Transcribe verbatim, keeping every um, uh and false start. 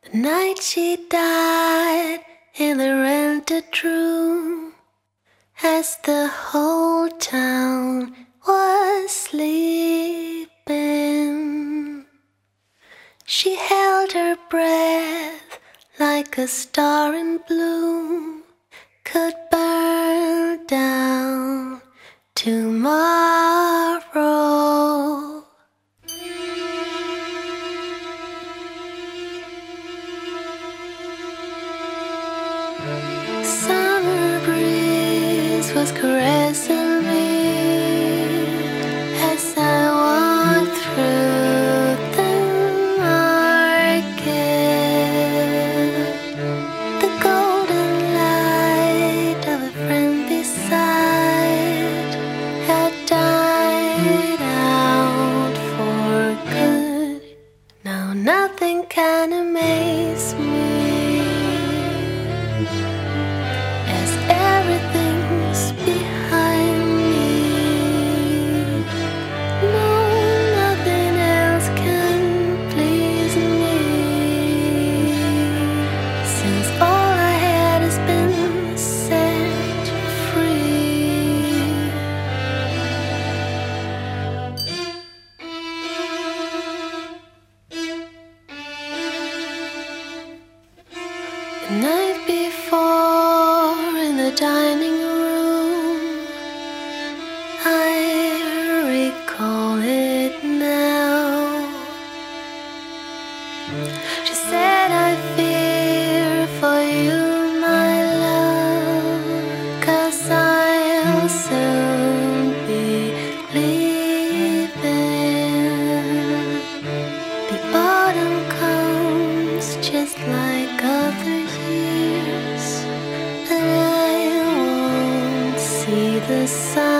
The night she died in the rented room, as the whole town was sleeping. She held her breath like a star in bloom, could burn down tomorrow. Summer breeze was caressing me as I walked through the market. The golden light of a friend beside had died out for good. Now nothing can amaze me, as everything's behind me. No, nothing else can please me, since all I had has been set free. The night before, in the dining room, I recall it now. She said, I fear for you, my love, 'cause I'll soon be leaving. The autumn comes just like other years, but I won't see the sun.